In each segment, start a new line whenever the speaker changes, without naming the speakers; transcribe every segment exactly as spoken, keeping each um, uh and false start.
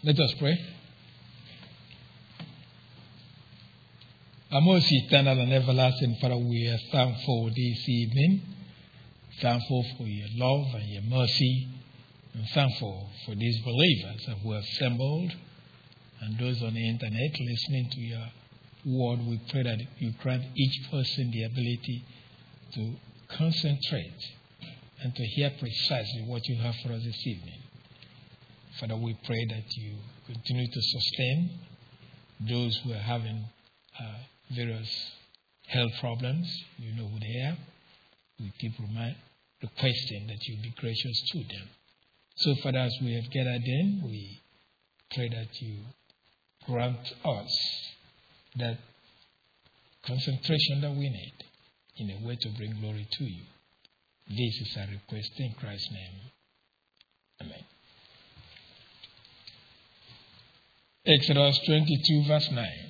Let us pray. Our most eternal and everlasting Father, we are thankful this evening, thankful for your love and your mercy, and thankful for these believers who have assembled and those on the internet listening to your word. We pray that you grant each person the ability to concentrate and to hear precisely what you have for us this evening. Father, we pray that you continue to sustain those who are having uh, various health problems. You know who they are. We keep remind, requesting that you be gracious to them. So, Father, as we have gathered in, we pray that you grant us that concentration that we need in a way to bring glory to you. This is our request in Christ's name. Amen. Exodus twenty-two, verse nine.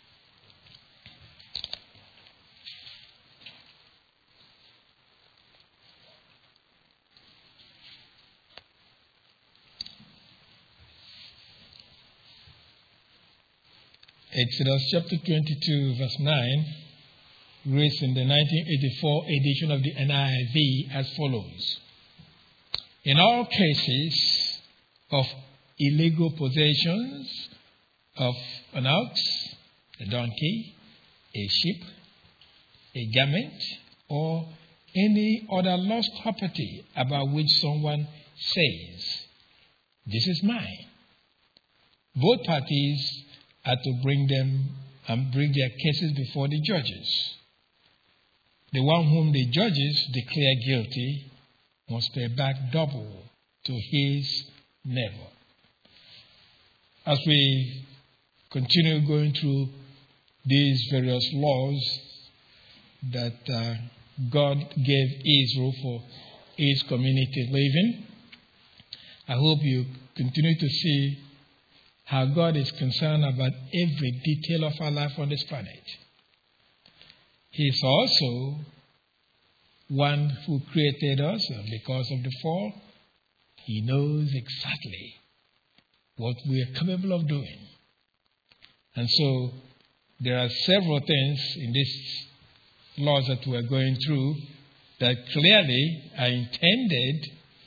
Exodus chapter twenty-two, verse nine, reads in the nineteen eighty-four edition of the N I V as follows. In all cases of illegal possessions of an ox, a donkey, a sheep, a garment, or any other lost property about which someone says, "This is mine," both parties are to bring them and bring their cases before the judges. The one whom the judges declare guilty must pay back double to his neighbor. As we continue going through these various laws that uh, God gave Israel for his community living, I hope you continue to see how God is concerned about every detail of our life on this planet. He is also one who created us, and because of the fall, he knows exactly what we are capable of doing. And so there are several things in these laws that we are going through that clearly are intended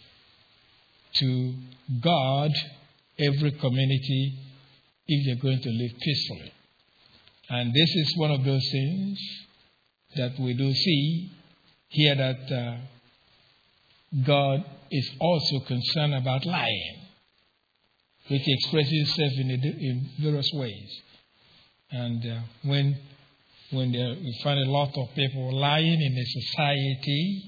to guard every community if they're going to live peacefully. And this is one of those things that we do see here, that uh, God is also concerned about lying, which expresses itself in, a, in various ways. And uh, when when there, we find a lot of people lying in a society,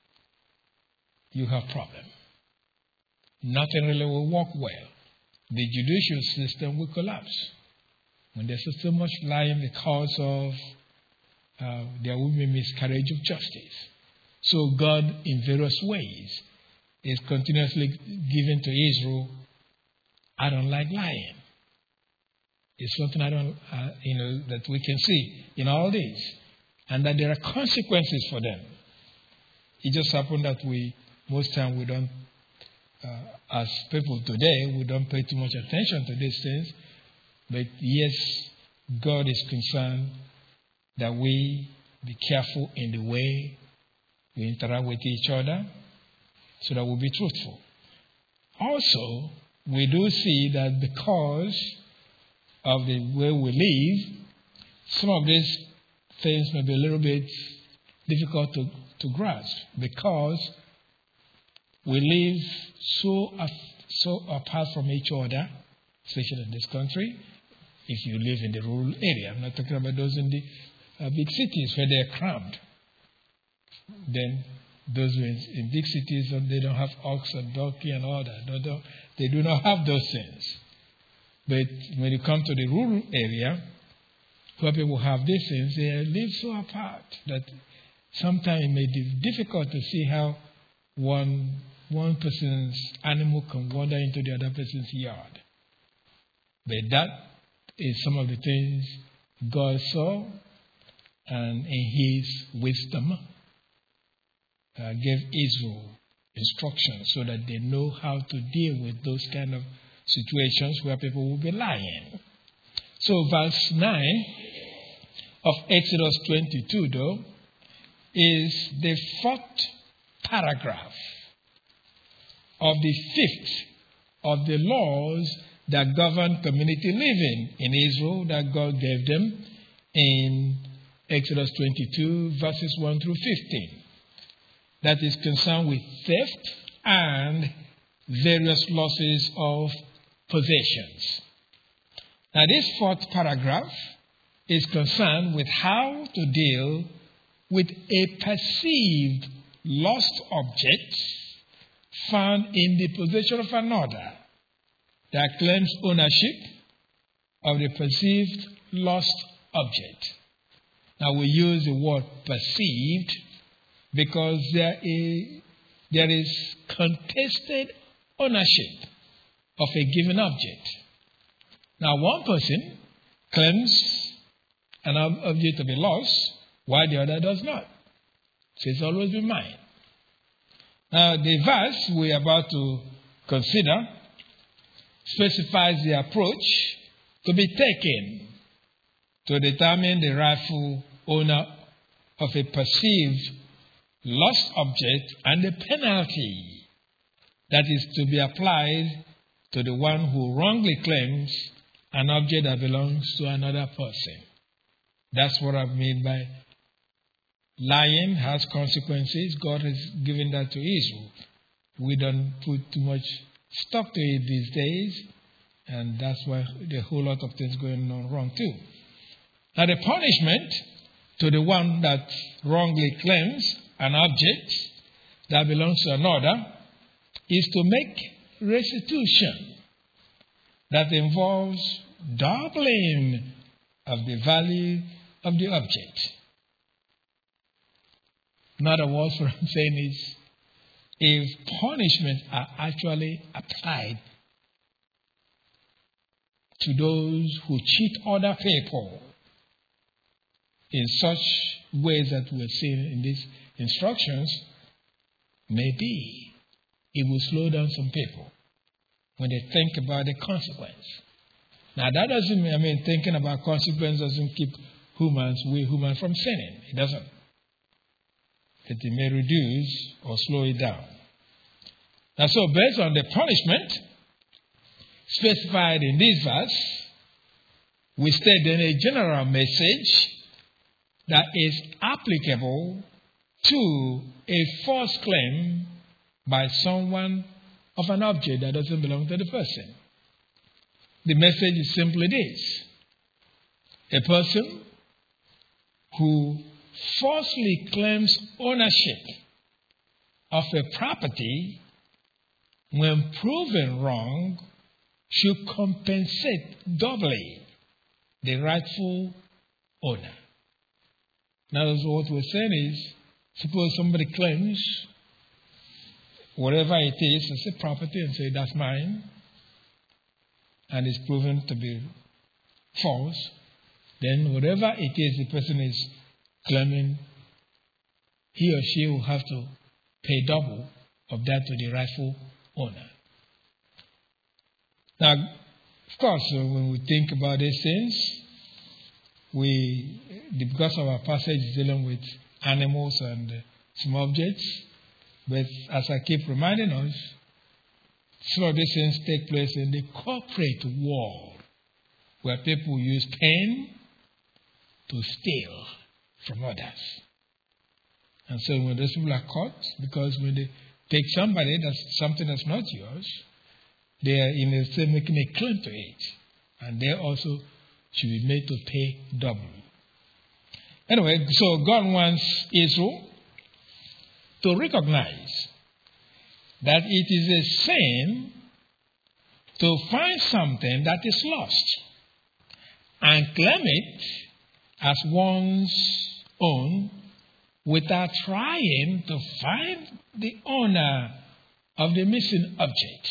you have a problem. Nothing really will work well. The judicial system will collapse when there's so much lying because of uh, there will be miscarriage of justice. So God, in various ways, is continuously giving to Israel, I don't like lying. It's something I don't, uh, you know, that we can see in all this, and that there are consequences for them. It just happened that we, most time we don't, uh, as people today, we don't pay too much attention to these things. But yes, God is concerned that we be careful in the way we interact with each other, so that we'll be truthful. Also, we do see that because of the way we live, some of these things may be a little bit difficult to, to grasp, because we live so so apart from each other, especially in this country. If you live in the rural area, I'm not talking about those in the uh, big cities where they're crammed. Then those in, in big cities, they don't have ox and donkey and all that. They, don't, they do not have those things. But when you come to the rural area, where people have these things, they live so apart that sometimes it may be difficult to see how one one person's animal can wander into the other person's yard. But that is some of the things God saw, and in his wisdom uh, gave Israel instructions so that they know how to deal with those kind of situations where people will be lying. So verse nine of Exodus twenty-two, though, is the fourth paragraph of the fifth of the laws that govern community living in Israel that God gave them in Exodus twenty-two, verses one through fifteen. That is concerned with theft and various losses of possessions. Now, this fourth paragraph is concerned with how to deal with a perceived lost object found in the possession of another that claims ownership of the perceived lost object. Now, we use the word perceived because there is, there is contested ownership of a given object. Now, one person claims an object to be lost, while the other does not. So it's always been mine. Now, the verse we are about to consider specifies the approach to be taken to determine the rightful owner of a perceived lost object and the penalty that is to be applied to the one who wrongly claims an object that belongs to another person. That's what I mean by lying has consequences. God has given that to Israel. We don't put too much stock to it these days, and that's why there are a whole lot of things going on wrong too. Now, the punishment to the one that wrongly claims an object that belongs to another is to make restitution that involves doubling of the value of the object. In other words, what I'm saying is, if punishments are actually applied to those who cheat other people in such ways that we're seeing in these instructions, maybe it will slow down some people when they think about the consequence. Now, that doesn't mean, I mean, thinking about consequence doesn't keep humans, we humans from sinning. It doesn't. It may reduce or slow it down. Now, so based on the punishment specified in this verse, we state then a general message that is applicable to a false claim by someone of an object that doesn't belong to the person. The message is simply this: a person who falsely claims ownership of a property, when proven wrong, should compensate doubly the rightful owner. Now, what we're saying is, suppose somebody claims whatever it is as a property and say, that's mine, and it's proven to be false, then whatever it is the person is claiming, he or she will have to pay double of that to the rightful owner. Now, of course, uh, when we think about these things, we, because of our passage is dealing with animals and uh, some objects, but as I keep reminding us, some of these things take place in the corporate world, where people use pen to steal from others. And so when those people are caught, because when they take somebody that's something that's not yours, they are in a sense making a claim to it, and they also should be made to pay double. Anyway, so God wants Israel to recognize that it is a sin to find something that is lost and claim it as one's own without trying to find the owner of the missing object.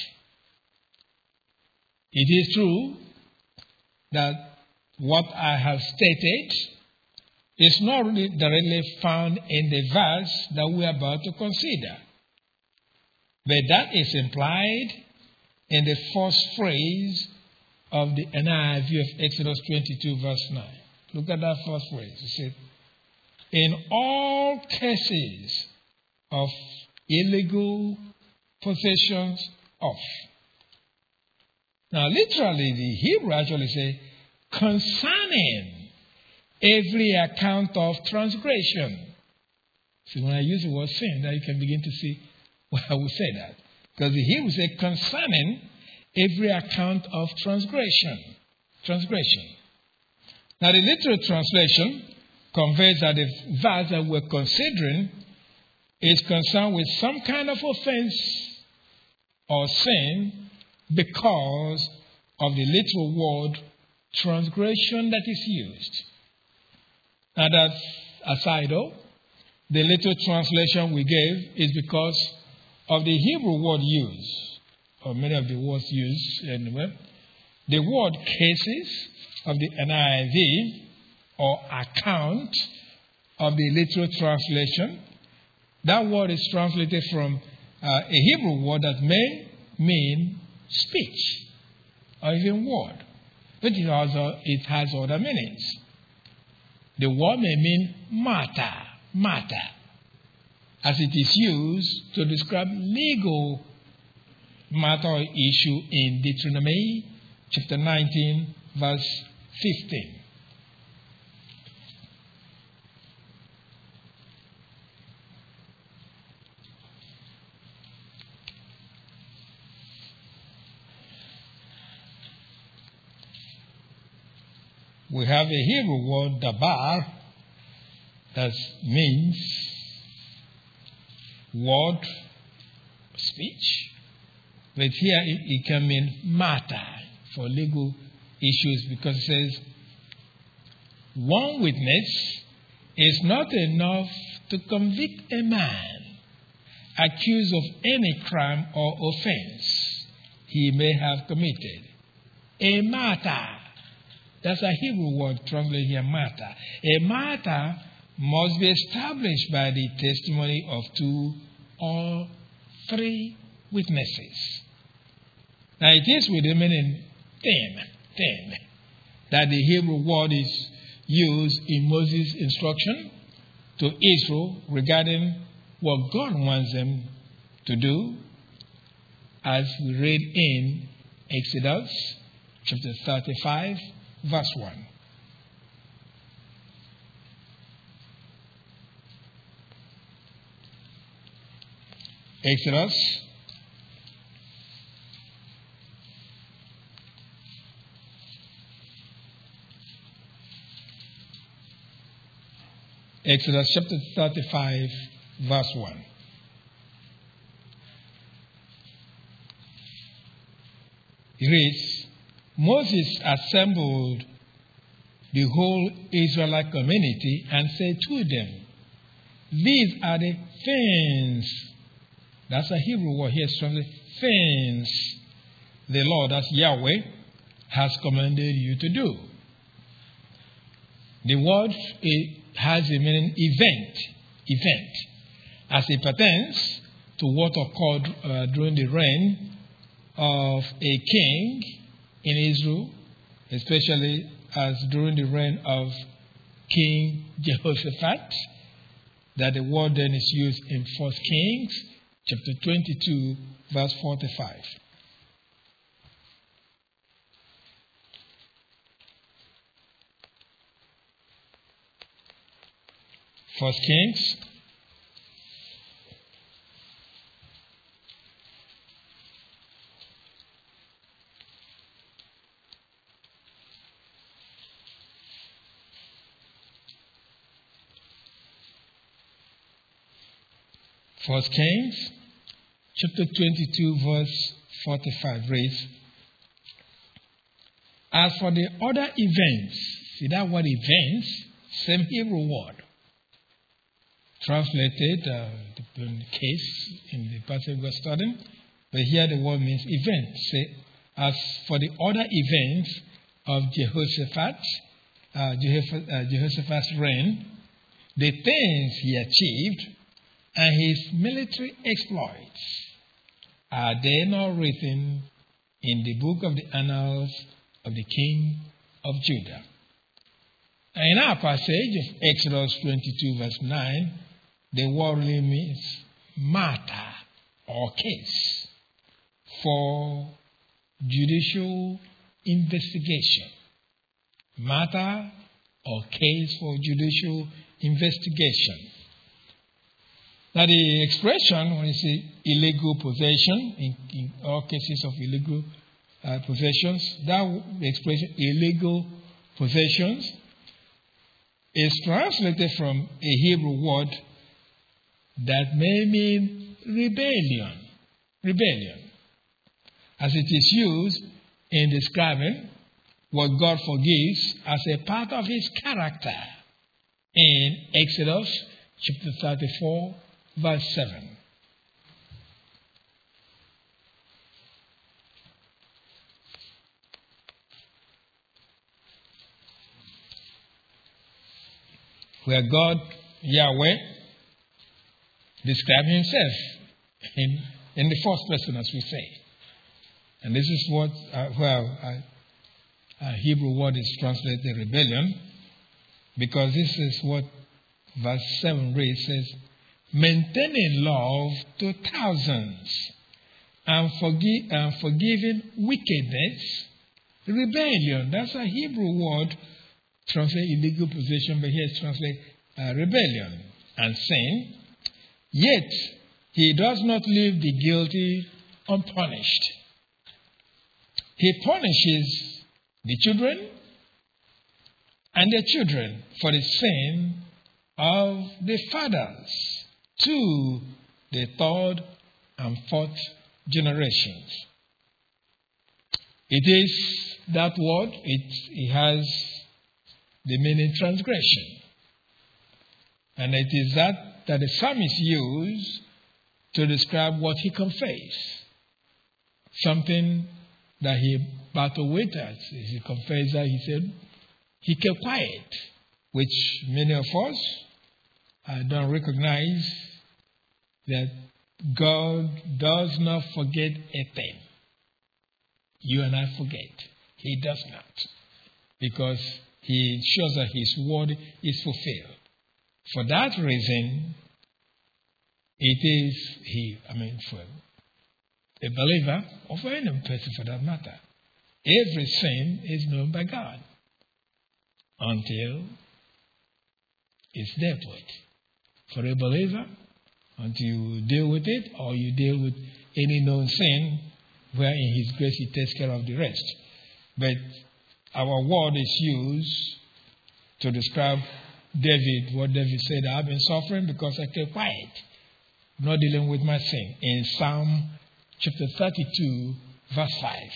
It is true that what I have stated is not really directly found in the verse that we are about to consider, but that is implied in the first phrase of the N I V of Exodus twenty-two, verse nine. Look at that first phrase. It said, in all cases of illegal possessions of. Now, literally, the Hebrew actually says, concerning every account of transgression. See, when I use the word sin, now you can begin to see why I would say that. Because the Hebrew says, concerning every account of transgression. Transgression. Now, the literal translation conveys that the verse that we're considering is concerned with some kind of offense or sin because of the literal word transgression that is used. Now, that's aside though. The literal translation we gave is because of the Hebrew word used, or many of the words used anyway. The word cases of the N I V or account of the literal translation, that word is translated from uh, a Hebrew word that may mean speech or even word, but it, also, it has other meanings. The word may mean matter, matter, as it is used to describe legal matter or issue in Deuteronomy chapter nineteen, verse fifteen. We have a Hebrew word, dabar, that means word, speech. But here it, it can mean matter for legal issues because it says, one witness is not enough to convict a man accused of any crime or offense he may have committed. A matter. That's a Hebrew word translated here, matter. A matter must be established by the testimony of two or three witnesses. Now it is with the meaning ten, ten, that the Hebrew word is used in Moses' instruction to Israel regarding what God wants them to do, as we read in Exodus chapter thirty-five, verse one. Exodus Exodus chapter thirty-five, verse one. It reads, Moses assembled the whole Israelite community and said to them, these are the things, that's a Hebrew word here, things the Lord, that's Yahweh, has commanded you to do. The word it has a meaning event, event, as it pertains to what occurred uh, during the reign of a king in Israel, especially as during the reign of King Jehoshaphat, that the word then is used in First Kings chapter twenty-two, verse forty-five. First Kings First Kings chapter twenty-two, verse forty-five reads, as for the other events, see that word events, same Hebrew word, translated, uh, the case in the passage we're studying, but here the word means event. Say, as for the other events of Jehoshaphat, uh, Jehoshaphat, uh, Jehoshaphat's reign, the things he achieved, and his military exploits, are they not written in the book of the Annals of the King of Judah. And in our passage of Exodus twenty-two, verse nine, the word really means matter or case for judicial investigation. Matter or case for judicial investigation. Now the expression, when you say illegal possession, in, in all cases of illegal uh, possessions, that the expression illegal possessions is translated from a Hebrew word that may mean rebellion. Rebellion. As it is used in describing what God forgives as a part of his character in Exodus chapter thirty-four, verse seven. Where God, Yahweh, describes himself in, in the first person, as we say. And this is what, uh, where a, a Hebrew word is translated rebellion, because this is what verse seven reads, says, maintaining love to thousands and, forgive, and forgiving wickedness, rebellion. That's a Hebrew word translated illegal possession, but here it's translated uh, rebellion and sin. Yet he does not leave the guilty unpunished. He punishes the children and their children for the sin of the fathers to the third and fourth generations. It is that word, it, it has the meaning transgression. And it is that that the psalmist used to describe what he confessed. Something that he battled with us. He confessed that he said he kept quiet, which many of us uh, don't recognize that God does not forget a thing. You and I forget. He does not. Because he shows that his word is fulfilled. For that reason, it is he, I mean, for a believer, or for any person for that matter, every sin is known by God until it's dealt with. For a believer, until you deal with it, or you deal with any known sin, where in his grace he takes care of the rest. But our word is used to describe David, what David said, I've been suffering because I kept quiet, not dealing with my sin. In Psalm chapter thirty-two, verse five.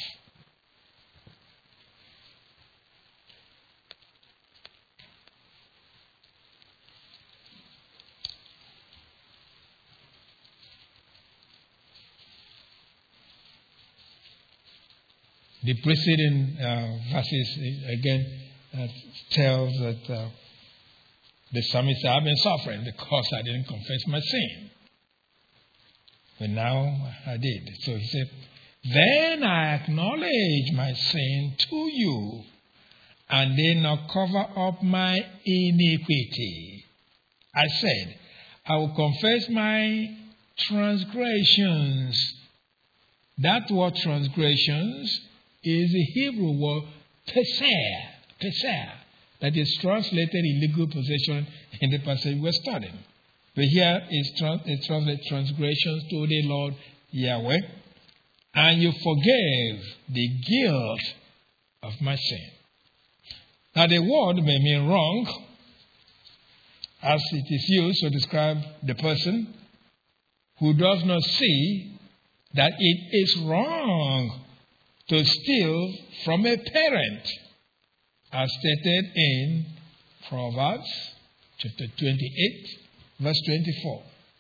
The preceding uh, verses, again, uh, tells that uh, the psalmist said, I've been suffering because I didn't confess my sin. But now I did. So he said, then I acknowledge my sin to you, and did not cover up my iniquity. I said, I will confess my transgressions. That word transgressions is the Hebrew word peser, peser, that is translated illegal possession in the passage we're studying. But here is trans- it translates transgressions to the Lord Yahweh, and you forgave the guilt of my sin. Now the word may mean wrong, as it is used to describe the person who does not see that it is wrong to steal from a parent, as stated in Proverbs chapter twenty-eight, verse twenty-four.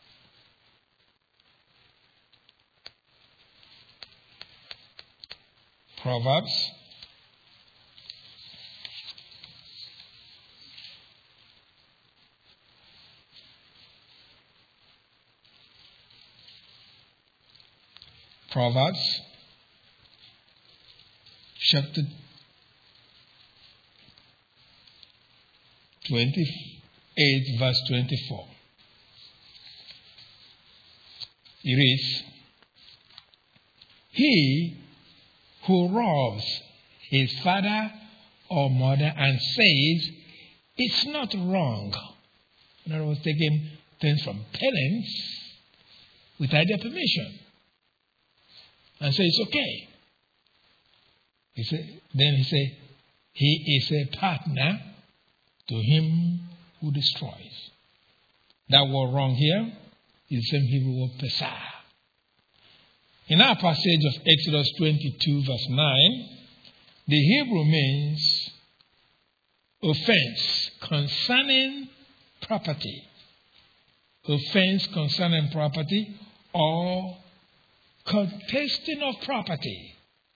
Proverbs Proverbs chapter twenty-eight, verse twenty-four. It reads, "He who robs his father or mother and says it's not wrong," in other words, taking things from parents without their permission, and say it's okay. He say, then he say, he is a partner to him who destroys. That word wrong here is the same Hebrew word pesah. In our passage of Exodus twenty-two, verse nine, the Hebrew means offense concerning property. Offense concerning property or contesting of property.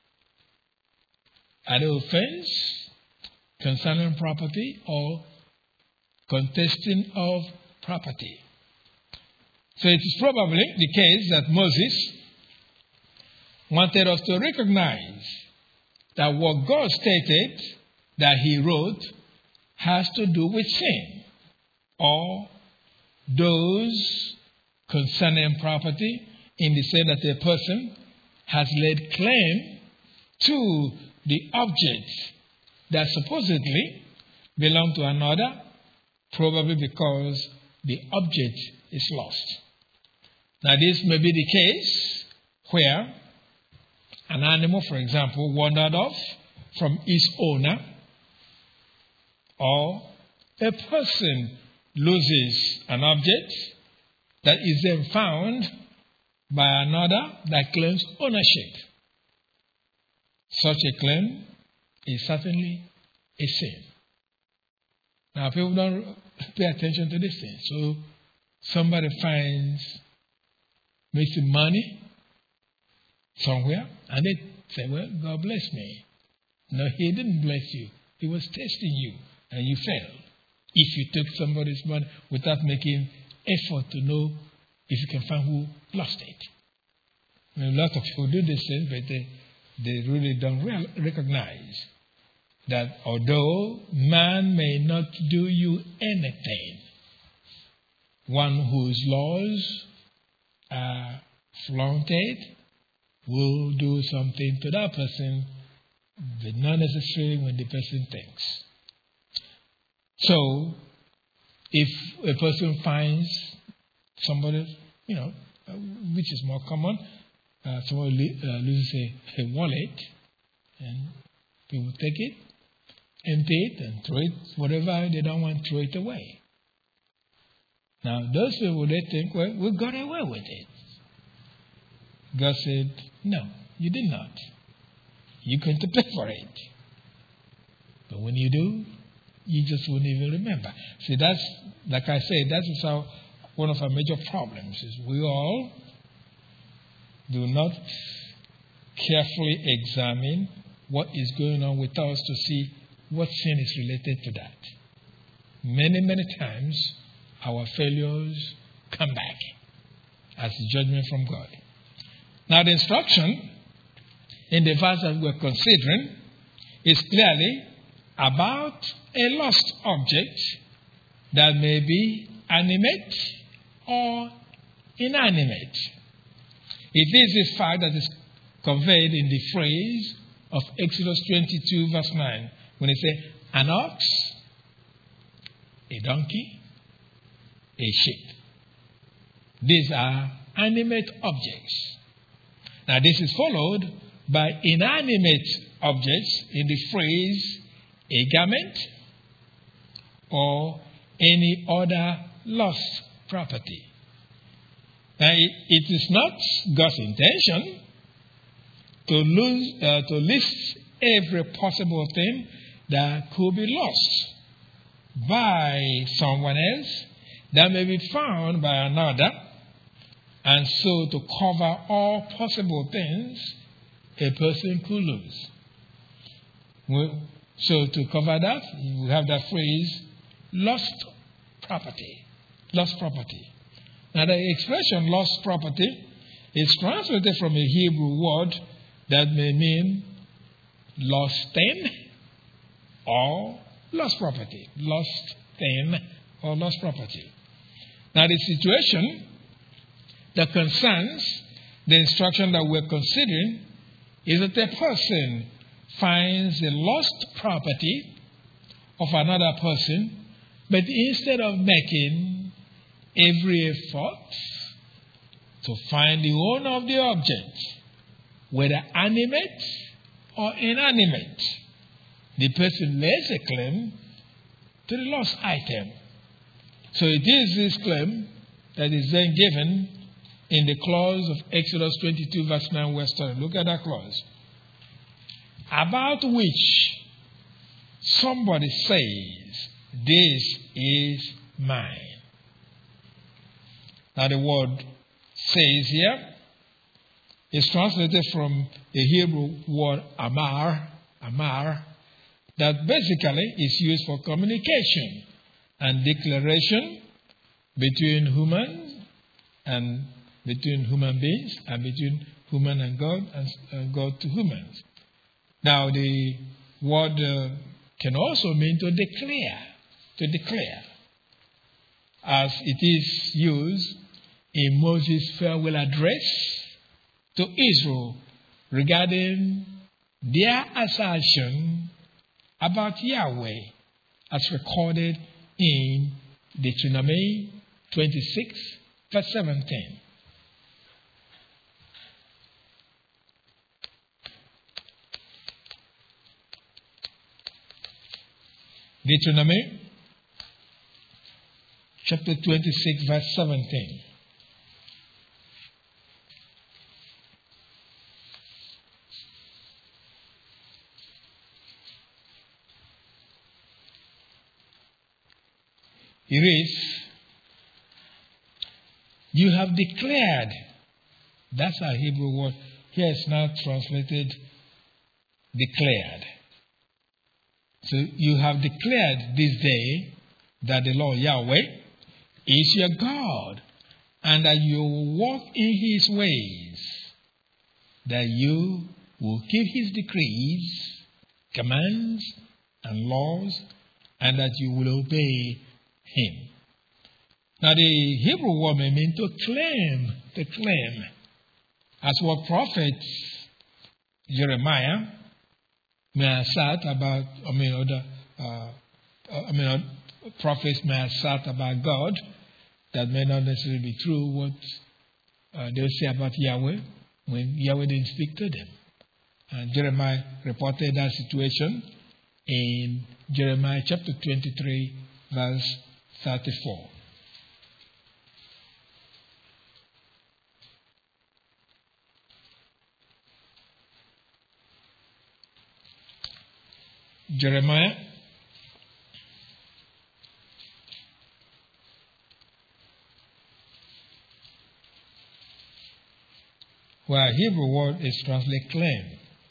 Either offense concerning property or contesting of property. So it is probably the case that Moses wanted us to recognize that what God stated that he wrote has to do with sin or those concerning property, in the sense that a person has laid claim to the object that supposedly belonged to another, probably because the object is lost. Now, this may be the case where an animal, for example, wandered off from its owner, or a person loses an object that is then found by another that claims ownership. Such a claim is certainly a sin. Now, people don't pay attention to this thing. So, somebody finds missing money somewhere, and they say, well, God bless me. No, he didn't bless you. He was testing you, and you failed. If you took somebody's money without making effort to know if you can find who lost it. I mean, a lot of people do this thing, but they, they really don't real, recognize that although man may not do you anything, one whose laws are flaunted will do something to that person, but not necessarily when the person thinks. So, if a person finds somebody, you know, which is more common, uh, somebody uh, loses a, a wallet, and people take it, empty it, and throw it, whatever they don't want, throw it away. Now, those people, they think, well, we got away with it. God said, no, you did not. You're going to pay for it. But when you do, you just won't even remember. See, that's, like I said, that is our, one of our major problems, is we all do not carefully examine what is going on with us to see what sin is related to that. Many, many times, our failures come back as judgment from God. Now, the instruction in the verse that we're considering is clearly about a lost object that may be animate or inanimate. It is this fact that is conveyed in the phrase of Exodus twenty-two, verse nine, when it says, an ox, a donkey, a sheep. These are animate objects. Now, this is followed by inanimate objects in the phrase a garment or any other lost property. Now, it, it is not God's intention to, lose, uh, to list every possible thing that could be lost by someone else that may be found by another, and so to cover all possible things a person could lose. Well, so to cover that, we have that phrase, lost property. Lost property. Now the expression lost property is translated from a Hebrew word that may mean lost thing or lost property. Lost thing or lost property. Now the situation that concerns the instruction that we're considering is that a person finds the lost property of another person, but instead of making every effort to find the owner of the object, whether animate or inanimate, the person lays a claim to the lost item. So it is this claim that is then given in the clause of Exodus twenty-two, verse nine, we're studying. Look at that clause. About which somebody says, this is mine. Now the word says here is translated from the Hebrew word amar, amar, that basically is used for communication and declaration between humans and between human beings and between human and God and, and God to humans. Now the word uh, can also mean to declare, to declare, as it is used in Moses' farewell address to Israel regarding their assertion about Yahweh as recorded in Deuteronomy twenty-six, verse seventeen. Deuteronomy chapter twenty-six, verse seventeen. It reads, you have declared, that's our Hebrew word, here it's now translated declared. So you have declared this day that the Lord Yahweh is your God, and that you will walk in his ways, that you will keep his decrees, commands, and laws, and that you will obey him. Now the Hebrew word may mean to claim, to claim, as what prophet Jeremiah may assert about, I mean, other, uh, I mean, uh, prophets may assert about God that may not necessarily be true. What uh, they say about Yahweh when Yahweh didn't speak to them, and Jeremiah reported that situation in Jeremiah chapter twenty-three, verse thirty-four. Jeremiah where Hebrew word is translated claim.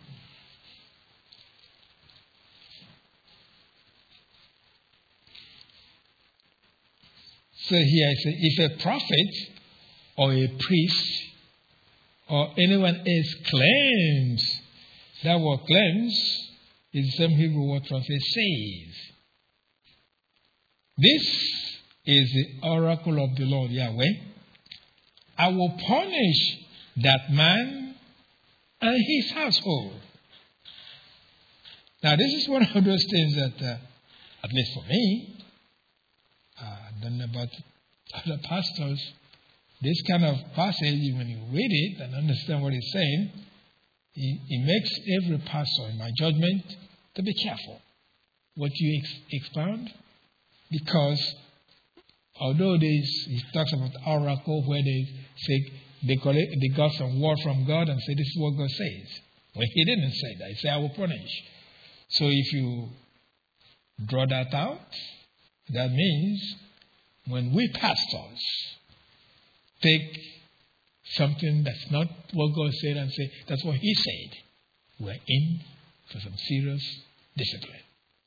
So here I say, if a prophet or a priest or anyone else claims, that word claims is the same Hebrew word translated says. This is the oracle of the Lord Yahweh. I will punish that man and his household. Now this is one of those things that, uh, at least for me, uh, I don't know about other pastors, this kind of passage, when you read it and understand what it's saying, it, it makes every pastor, in my judgment, to be careful what you ex- expound. Because although this, he talks about oracle, where they say they, collect, they got some word from God and say this is what God says. Well, he didn't say that. He said, I will punish. So if you draw that out, that means when we pastors take something that's not what God said and say, that's what he said, we're in for some serious discipline.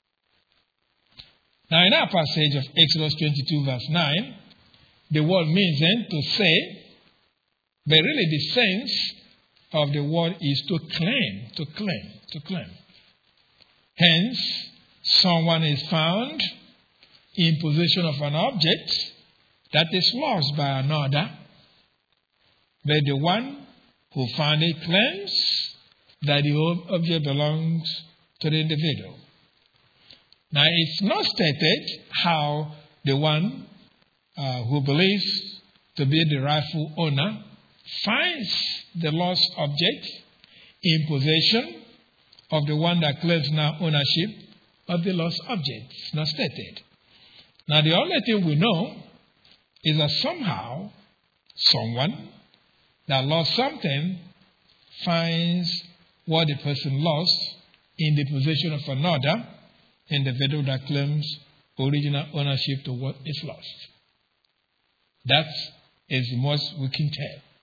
Now in our passage of Exodus twenty-two verse nine, the word means then to say, but really the sense of the word is to claim, to claim, to claim. Hence, someone is found in possession of an object that is lost by another, but the one who found it claims that the object belongs to the individual. Now, it's not stated how the one uh, who believes to be the rightful owner finds the lost object in possession of the one that claims now ownership of the lost object. It's not stated. Now, the only thing we know is that somehow someone that lost something finds what the person lost in the possession of another individual that claims original ownership to what is lost. That is the most we can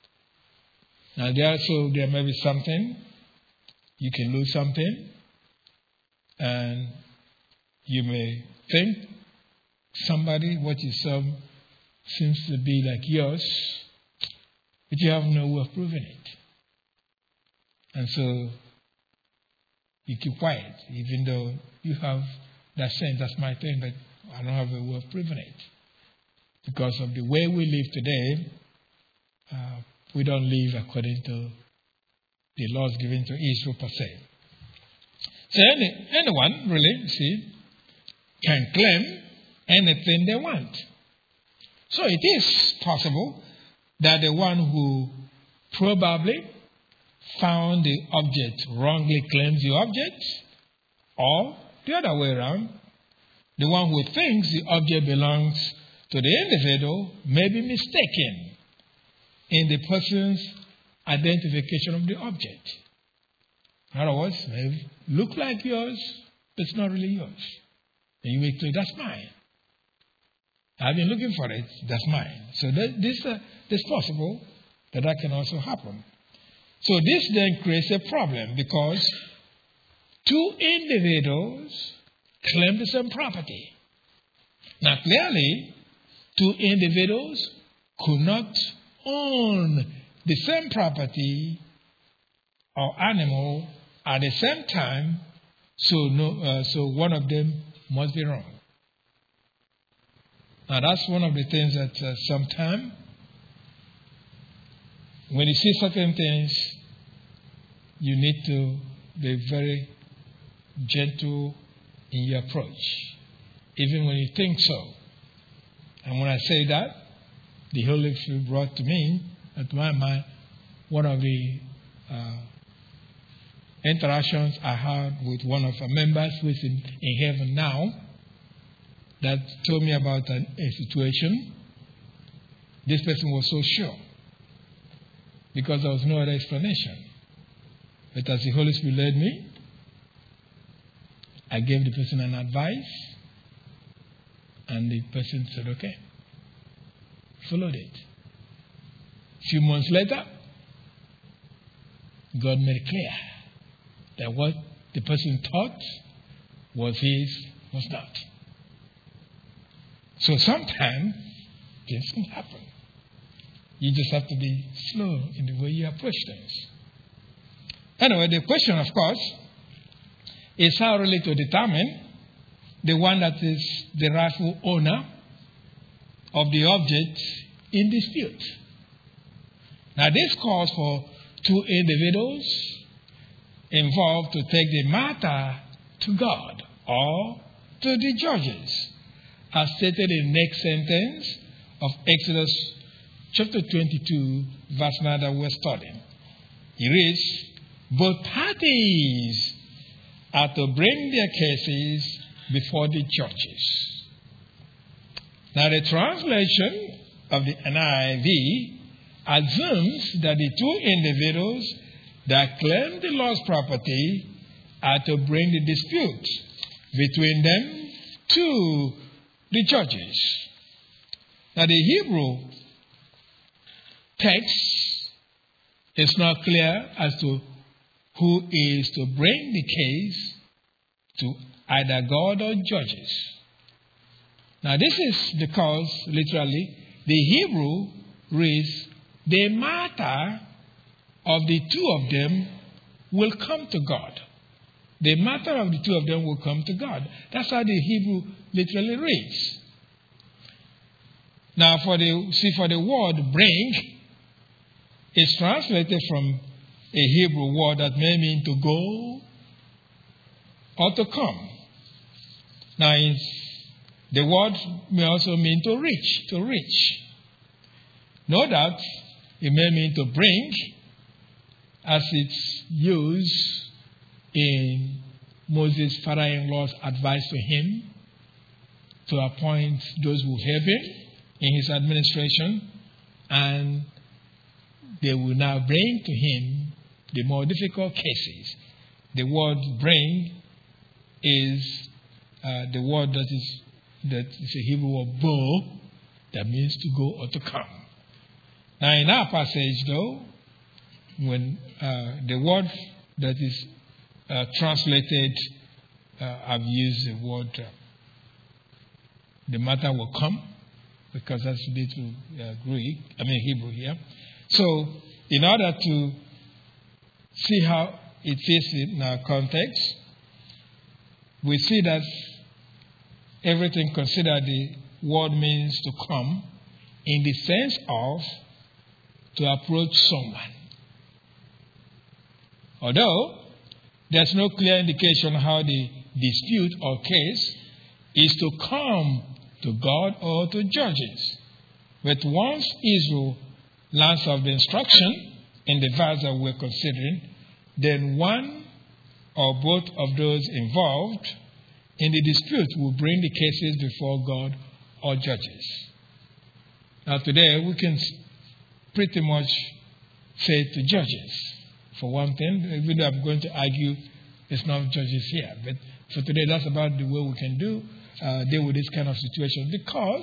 tell. Now, there, so there may be something, you can lose something, and you may think somebody, what you saw, seems to be like yours, but you have no way of proving it. And so you keep quiet, even though you have that sense, that's my thing, but I don't have a way of proving it. Because of the way we live today, uh, we don't live according to the laws given to Israel per se. So any, anyone, really, see, can claim anything they want. So it is possible that the one who probably found the object wrongly claims the object, or the other way around, the one who thinks the object belongs to the individual may be mistaken in the person's identification of the object. In other words, it may look like yours, but it's not really yours. And you may think, that's mine. I've been looking for it, that's mine. So that, this uh, is possible that that can also happen. So this then creates a problem because two individuals claim the same property. Now clearly, two individuals could not own the same property or animal at the same time, so no, uh, so one of them must be wrong. Now that's one of the things that uh, sometimes when you see certain things, you need to be very gentle in your approach, even when you think so. And when I say that, the Holy Spirit brought to me, at my mind, one of the uh, interactions I had with one of our members who is in, in heaven now, that told me about an, a situation. This person was so sure, because there was no other explanation. But as the Holy Spirit led me, I gave the person an advice, and the person said, okay, followed it. A few months later, God made it clear that what the person thought was his was not. So sometimes things can happen. You just have to be slow in the way you approach things. Anyway, the question, of course, is how really to determine the one that is the rightful owner of the object in dispute. Now, this calls for two individuals involved to take the matter to God or to the judges, as stated in the next sentence of Exodus chapter twenty-two, verse nine that we're studying. It reads, both parties are to bring their cases before the judges. Now, the translation of the N I V assumes that the two individuals that claim the lost property are to bring the dispute between them to the judges. Now, the Hebrew text is not clear as to who is to bring the case to either God or judges. Now, this is because, literally, the Hebrew reads, the matter of the two of them will come to God. the matter of the two of them will come to God. That's how the Hebrew literally reads. Now, for the see, for the word bring, it's translated from a Hebrew word that may mean to go or to come. Now, the word may also mean to reach, to reach. Note that it may mean to bring, as it's used in Moses' father-in-law's advice to him to appoint those who help him in his administration, and they will now bring to him the more difficult cases. The word bring is uh, the word that is that is a Hebrew word bo, that means to go or to come. Now in our passage though, when uh, the word that is uh, translated, uh, I've used the word uh, the matter will come, because that's little uh, Greek, I mean Hebrew here. So in order to see how it fits in our context, we see that everything considered, the word means to come in the sense of to approach someone. Although there's no clear indication how the dispute or case is to come to God or to judges. But once Israel learns of the instruction in the verse that we're considering, then one or both of those involved in the dispute will bring the cases before God or judges. Now today we can pretty much say to judges, for one thing, even though I'm going to argue it's not judges here, but for today that's about the way we can do uh, deal with this kind of situation, because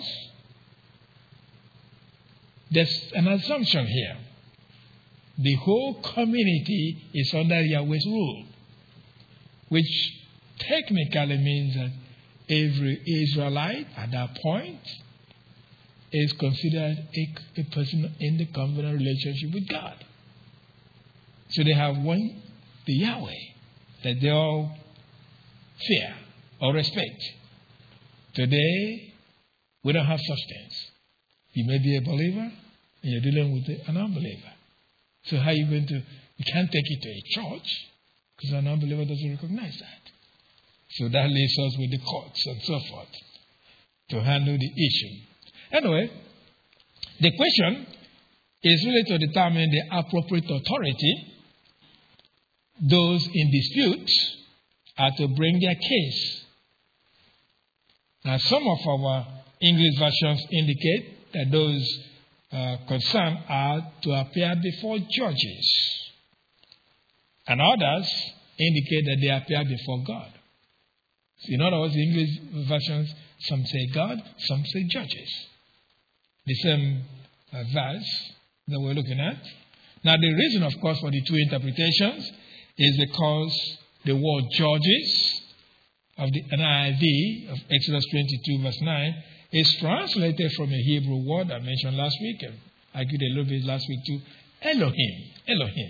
there's an assumption here. The whole community is under Yahweh's rule, which technically means that every Israelite at that point is considered a, a person in the covenant relationship with God. So they have one, the Yahweh, that they all fear or respect. Today, we don't have substance. You may be a believer, and you're dealing with an unbeliever. So how are you going to, you can't take it to a church, because an unbeliever doesn't recognize that. So that leaves us with the courts and so forth to handle the issue. Anyway, the question is really to determine the appropriate authority those in dispute are to bring their case. Now, some of our English versions indicate that those uh, concerned are to appear before judges, and others indicate that they appear before God. So in other words, the English versions, some say God, some say judges. The same uh, verse that we're looking at. Now, the reason, of course, for the two interpretations is because the word judges of the N I V of Exodus twenty-two, verse nine, is translated from a Hebrew word I mentioned last week, and I argued a little bit last week too, Elohim. Elohim.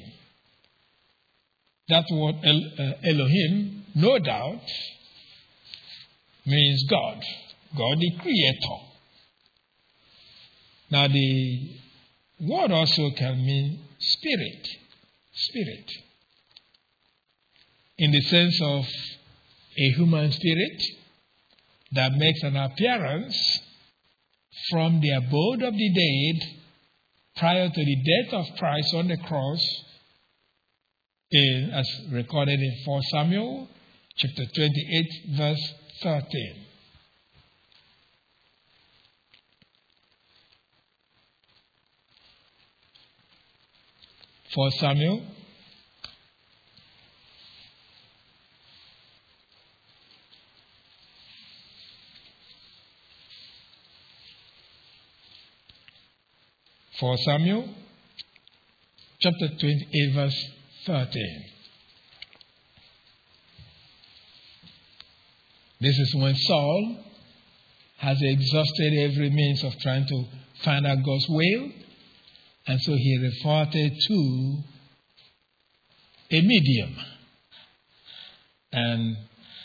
That word El, uh, Elohim, no doubt, means God. God the Creator. Now, the word also can mean spirit. Spirit. In the sense of a human spirit that makes an appearance from the abode of the dead prior to the death of Christ on the cross, in, as recorded in First Samuel chapter twenty-eight, verse thirteen. First Samuel First Samuel chapter twenty-eight, verse thirteen. This is when Saul has exhausted every means of trying to find out God's will, and so he resorted to a medium. And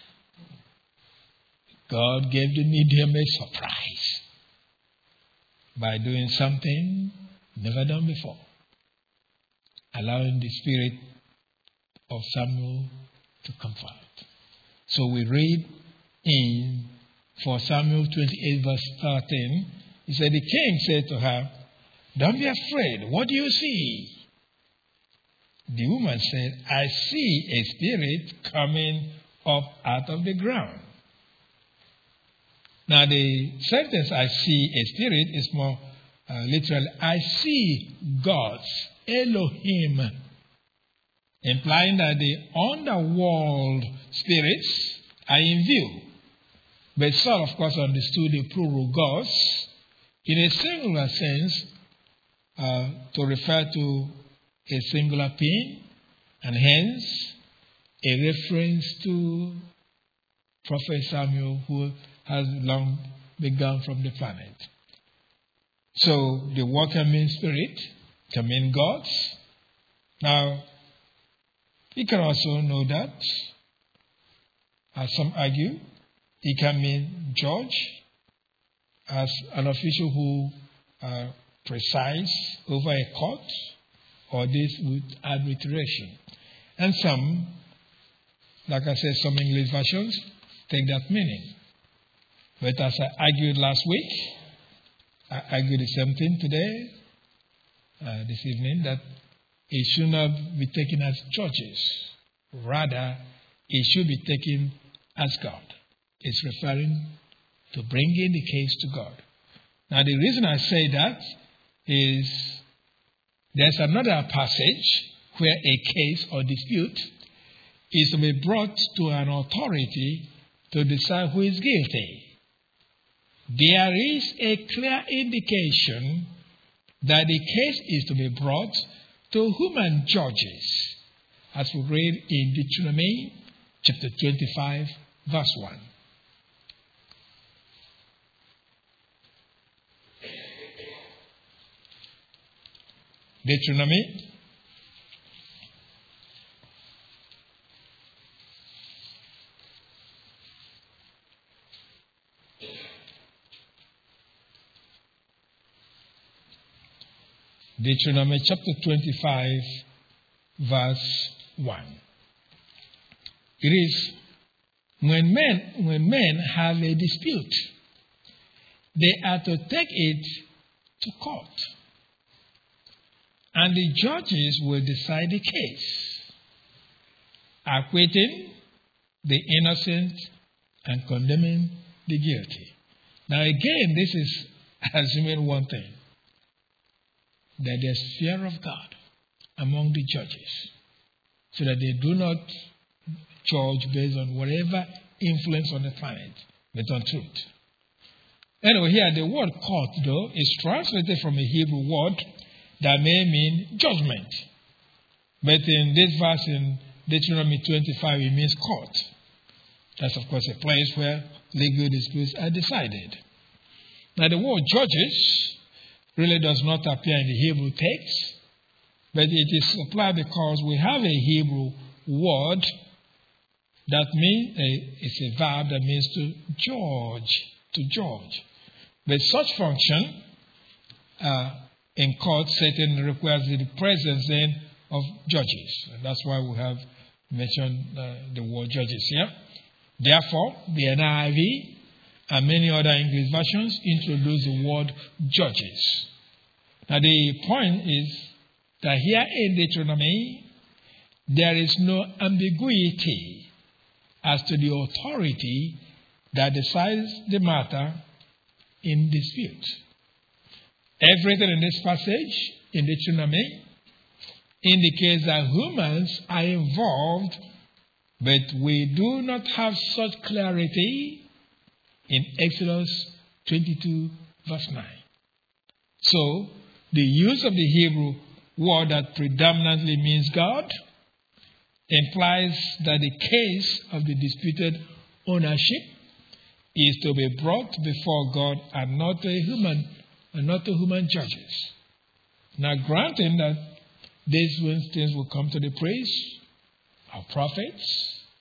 God gave the medium a surprise by doing something never done before, allowing the spirit of Samuel to come forth. So we read in First Samuel twenty-eight verse thirteen, he said, the king said to her, don't be afraid. What do you see? The woman said, I see a spirit coming up out of the ground. Now the sentence, I see a spirit, is more uh, literal. I see God's Elohim, implying that the underworld spirits are in view. But Saul, of course, understood the plural gods in a singular sense uh, to refer to a singular being, and hence a reference to Prophet Samuel, who has long begun from the planet. So the word can mean spirit, can mean gods. Now, you can also know that, as some argue, it can mean judge, as an official who uh, presides over a court, or this with arbitration. And some, like I said, some English versions take that meaning. But as I argued last week, I argued the same thing today, uh, this evening, that it should not be taken as judges. Rather, it should be taken as God. It's referring to bringing the case to God. Now, the reason I say that is there's another passage where a case or dispute is to be brought to an authority to decide who is guilty. There is a clear indication that the case is to be brought to human judges, as we read in Deuteronomy chapter twenty-five, verse one. Deuteronomy Deuteronomy chapter twenty-five, verse one. It is when men when men have a dispute, they are to take it to court, and the judges will decide the case, acquitting the innocent and condemning the guilty. Now again, this is assuming one thing, that there's fear of God among the judges, so that they do not judge based on whatever influence on the planet, but on truth. Anyway, here the word court, though, is translated from a Hebrew word that may mean judgment. But in this verse in Deuteronomy twenty-five, it means court. That's, of course, a place where legal disputes are decided. Now, the word judges really does not appear in the Hebrew text, but it is applied because we have a Hebrew word that means, a, it's a verb that means to judge, to judge. But such function uh, in court certainly requires the presence then of judges. And that's why we have mentioned uh, the word judges here. Therefore, the N I V and many other English versions introduce the word judges. Now, the point is that here in Deuteronomy, there is no ambiguity as to the authority that decides the matter in dispute. Everything in this passage in Deuteronomy indicates that humans are involved, but we do not have such clarity in Exodus twenty-two, verse nine. So, the use of the Hebrew word that predominantly means God implies that the case of the disputed ownership is to be brought before God and not to human and not to human judges. Now, granting that these things will come to the priests, our prophets,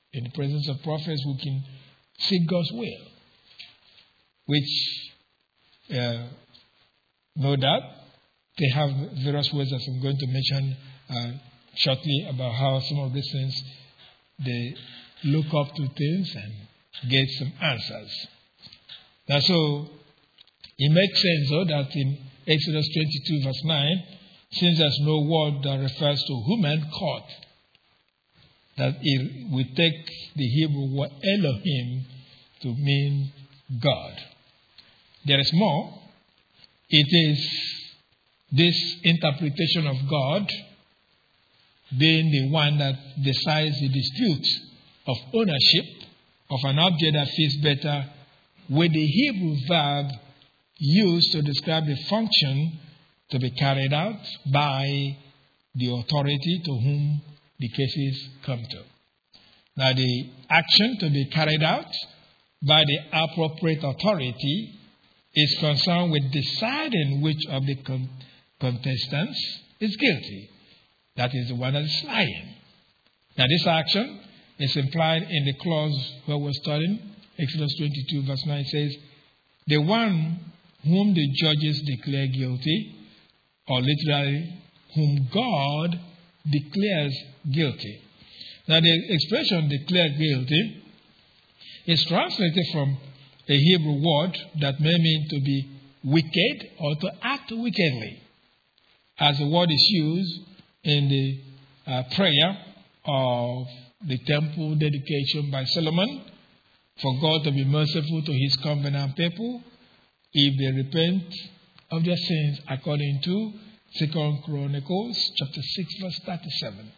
in the presence of prophets who can seek God's will, which, uh, no doubt, they have various ways, as I'm going to mention uh, shortly, about how some of these things, they look up to things and get some answers. Now, so, it makes sense, though, that in Exodus twenty-two, verse nine, since there's no word that refers to human court, that it will take the Hebrew word Elohim to mean God. There is more. It is this interpretation of God being the one that decides the dispute of ownership of an object that fits better with the Hebrew verb used to describe the function to be carried out by the authority to whom the cases come to. Now, the action to be carried out by the appropriate authority is concerned with deciding which of the con- contestants is guilty. That is the one that is lying. Now, this action is implied in the clause where we're studying. Exodus twenty-two, verse nine says, the one whom the judges declare guilty, or literally, whom God declares guilty. Now, the expression declare guilty is translated from a Hebrew word that may mean to be wicked or to act wickedly, as the word is used in the uh, prayer of the temple dedication by Solomon for God to be merciful to his covenant people if they repent of their sins, according to Second Chronicles chapter six, verse thirty-seven.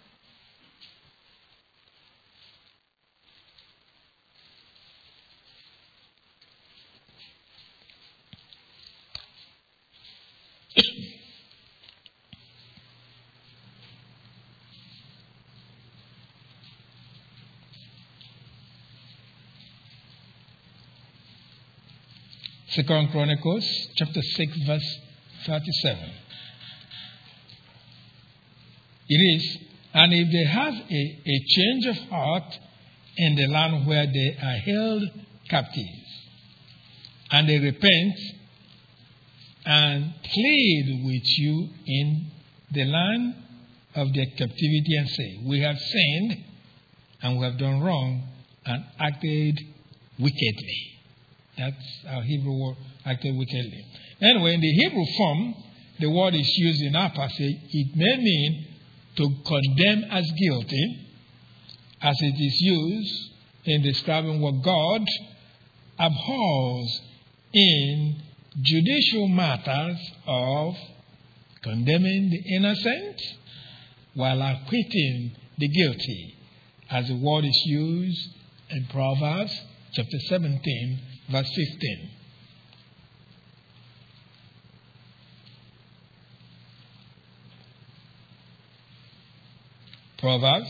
Second Chronicles chapter six, verse thirty-seven. It is, and if they have a, a change of heart in the land where they are held captives, and they repent and plead with you in the land of their captivity and say, we have sinned and we have done wrong and acted wickedly. That's our Hebrew word, acted wickedly. Anyway, in the Hebrew form, the word is used in our passage. It may mean to condemn as guilty, as it is used in describing what God abhors in judicial matters of condemning the innocent while acquitting the guilty, as the word is used in Proverbs chapter seventeen, verse fifteen. Proverbs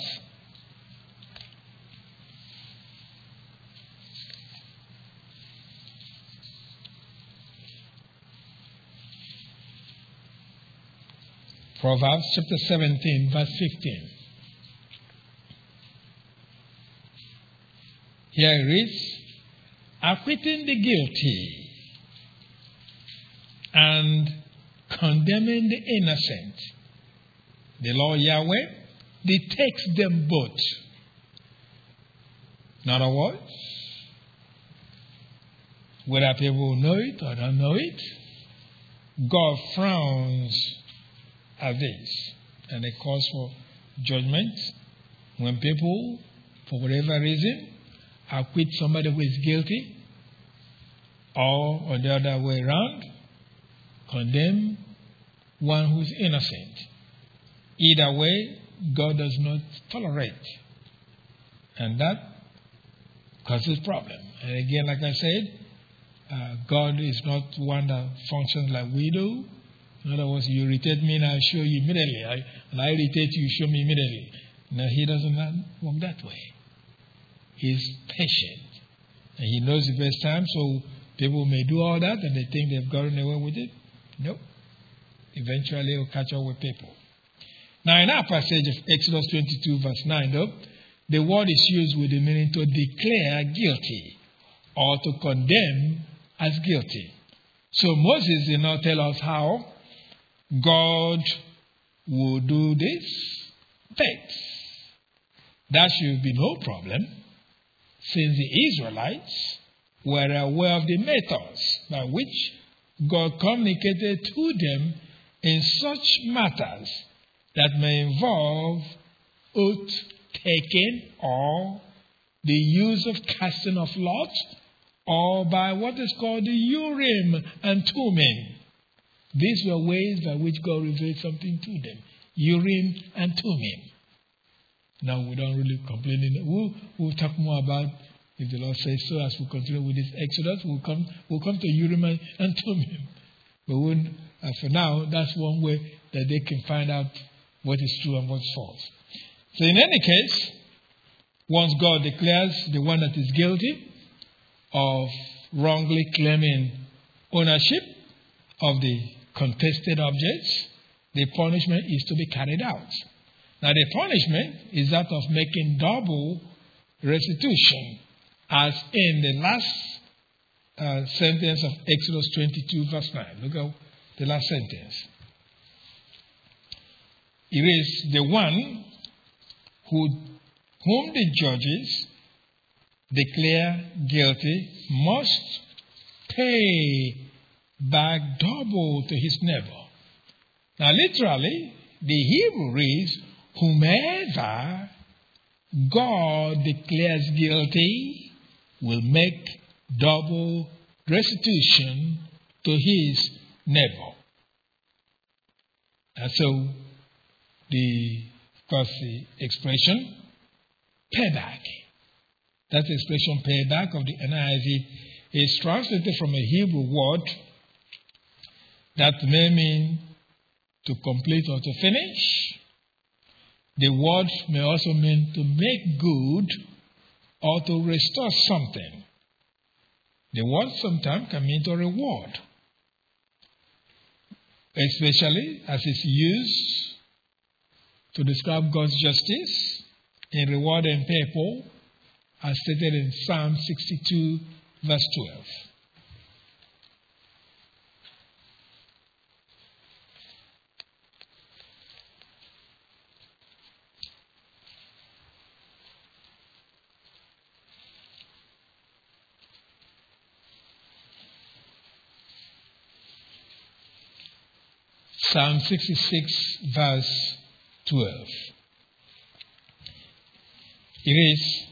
Proverbs chapter seventeen, verse fifteen. Here it reads, acquitting the guilty and condemning the innocent. The Lord Yahweh detects them both. In other words, whether people know it or don't know it, God frowns at this, and it calls for judgment when people, for whatever reason, acquit somebody who is guilty, or on the other way around, condemn one who is innocent. Either way, God does not tolerate, and that causes problem. And again, like I said, uh, God is not one that functions like we do. In other words, you irritate me and I show you immediately. I, and I irritate you, you show me immediately. No, he doesn't work that way. He's patient. And he knows the best time, so people may do all that and they think they've gotten away with it. Nope. Eventually he'll catch up with people. Now in our passage of Exodus twenty-two verse nine, though, the word is used with the meaning to declare guilty or to condemn as guilty. So Moses did not tell us how God will do this things. That should be no problem, since the Israelites were aware of the methods by which God communicated to them in such matters that may involve oath taking or the use of casting of lots or by what is called the Urim and Thummim. These were ways by which God revealed something to them. Urim and Thummim. Now we don't really complain. We'll, we'll talk more about, if the Lord says so, as we continue with this Exodus, we'll come, we'll come to Urim and, and Thummim. But when, uh, for now, that's one way that they can find out what is true and what's false. So in any case, once God declares the one that is guilty of wrongly claiming ownership of the contested objects, the punishment is to be carried out. Now the punishment is that of making double restitution, as in the last uh, sentence of Exodus twenty-two verse nine. Look at the last sentence. It is the one who, whom the judges declare guilty must pay back double to his neighbor. Now literally, the Hebrew reads, whomever God declares guilty will make double restitution to his neighbor. And so, the, of course, the expression payback, that expression payback of the N I V is translated from a Hebrew word that may mean to complete or to finish. The word may also mean to make good or to restore something. The word sometimes can mean to reward, especially as it's used to describe God's justice in rewarding people, as stated in Psalm sixty-two, verse twelve. Psalm sixty-six, verse twelve. It is,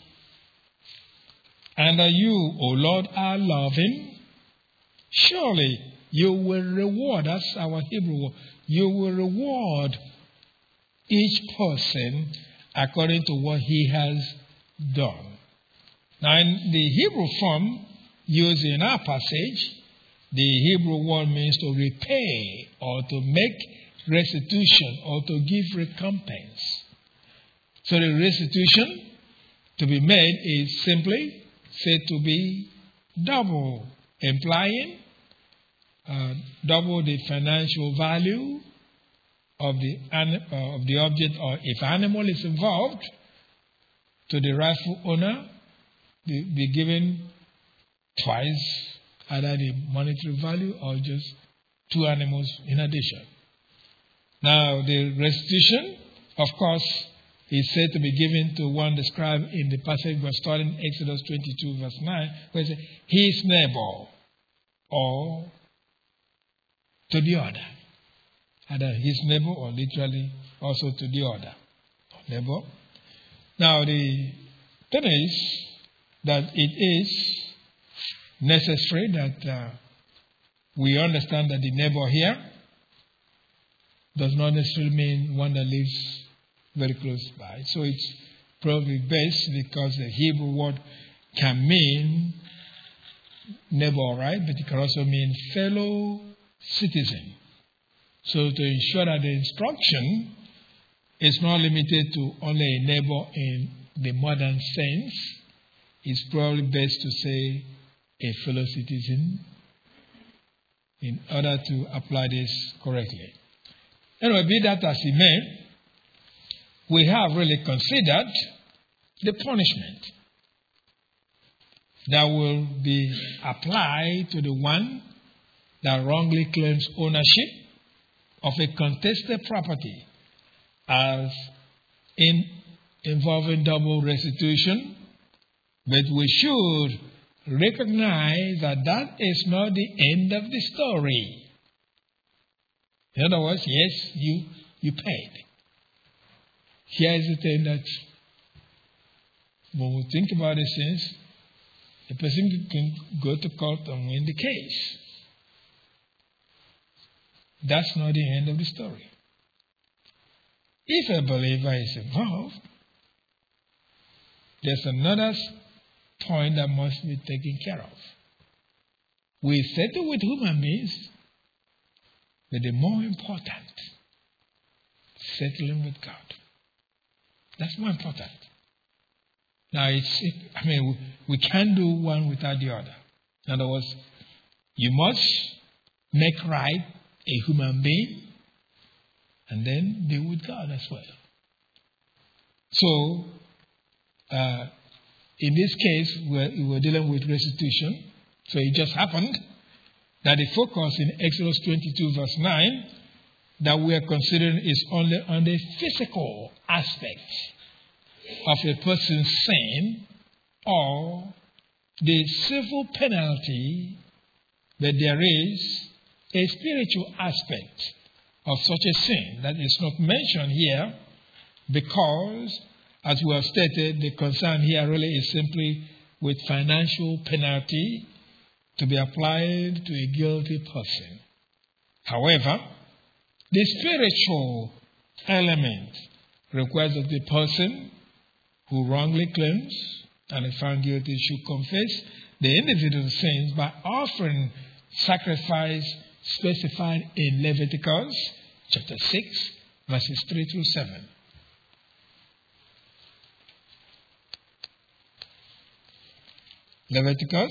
and you, O Lord, are loving. Surely you will reward us, our Hebrew word. You will reward each person according to what he has done. Now, in the Hebrew form used in our passage, the Hebrew word means to repay or to make restitution or to give recompense. So the restitution to be made is simply said to be double, implying uh, double the financial value of the uh, of the object, or if animal is involved, to the rightful owner, be, be given twice either the monetary value or just two animals in addition. Now, the restitution, of course, is said to be given to one described in the passage we're studying, Exodus twenty-two, verse nine, where it says, his neighbor, or to the other. Either his neighbor or literally also to the other. Neighbor. Now, the thing is that it is necessary that uh, we understand that the neighbor here does not necessarily mean one that lives very close by. So it's probably best, because the Hebrew word can mean neighbor, right? But it can also mean fellow citizen. So to ensure that the instruction is not limited to only a neighbor in the modern sense, it's probably best to say a fellow citizen in order to apply this correctly. Anyway, be that as it may, we have really considered the punishment that will be applied to the one that wrongly claims ownership of a contested property as in involving double restitution, but we should recognize that that is not the end of the story. In other words, yes, you, you paid. Here is the thing that when we think about these things, the person can go to court and win the case. That's not the end of the story. If a believer is involved, there's another point that must be taken care of. We settle with human beings, but the more important, settling with God. That's more important. Now, it's, I mean, we can't do one without the other. In other words, you must make right a human being and then be with God as well. So, uh, in this case, we're, we're dealing with restitution. So it just happened that the focus in Exodus twenty-two verse nine that we are considering is only on the physical aspect of a person's sin or the civil penalty, but there is a spiritual aspect of such a sin that is not mentioned here because, as we have stated, the concern here really is simply with financial penalty to be applied to a guilty person. However, the spiritual element requires that the person who wrongly claims and is found guilty should confess the individual sins by offering sacrifice specified in Leviticus chapter six, verses three through seven. Leviticus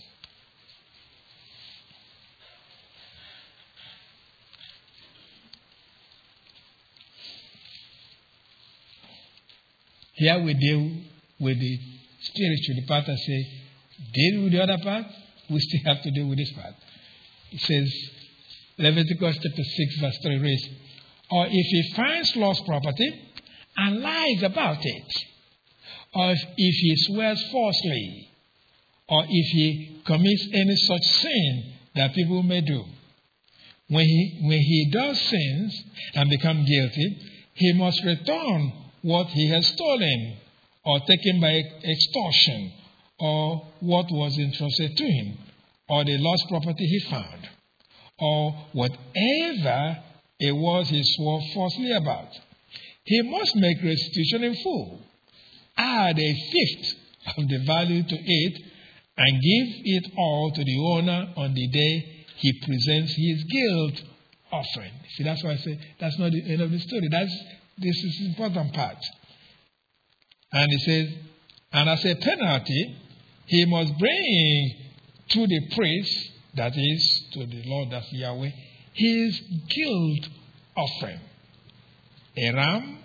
Here we deal with the spiritual, the part that says, deal with the other part, we still have to deal with this part. It says, Leviticus chapter six, verse three reads, or if he finds lost property and lies about it, or if, if he swears falsely, or if he commits any such sin that people may do, when he, when he does sins and become guilty, he must return what he has stolen or taken by extortion, or what was entrusted to him, or the lost property he found, or whatever it was he swore falsely about. He must make restitution in full, add a fifth of the value to it, and give it all to the owner on the day he presents his guilt offering. See, that's why I say that's not the end of the story. That's This is the important part. And he says, and as a penalty, he must bring to the priest, that is, to the Lord, that's Yahweh, his guilt offering. A ram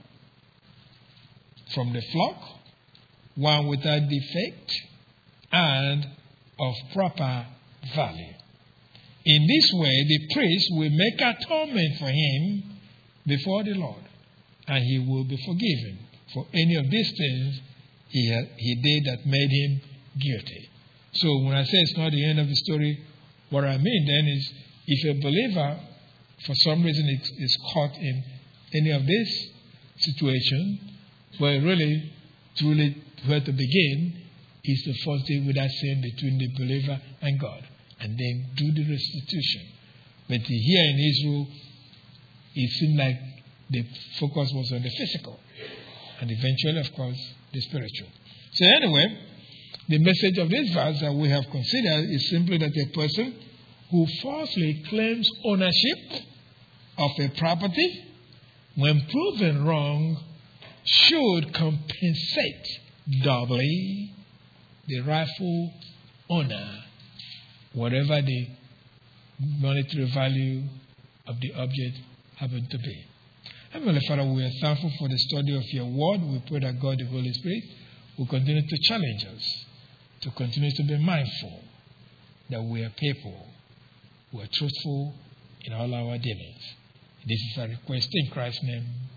from the flock, one without defect, and of proper value. In this way, the priest will make atonement for him before the Lord, and he will be forgiven for any of these things he, had, he did that made him guilty. So when I say it's not the end of the story, what I mean then is if a believer, for some reason, is, is caught in any of this situation, where really, truly, where to begin is to first deal with that sin between the believer and God, and then do the restitution. But here in Israel, it seemed like the focus was on the physical, and eventually, of course, the spiritual. So anyway, the message of this verse that we have considered is simply that a person who falsely claims ownership of a property, when proven wrong, should compensate doubly the rightful owner, whatever the monetary value of the object happened to be. Heavenly Father, we are thankful for the study of your word. We pray that God, the Holy Spirit, will continue to challenge us to continue to be mindful that we are people who are truthful in all our dealings. This is a request in Christ's name.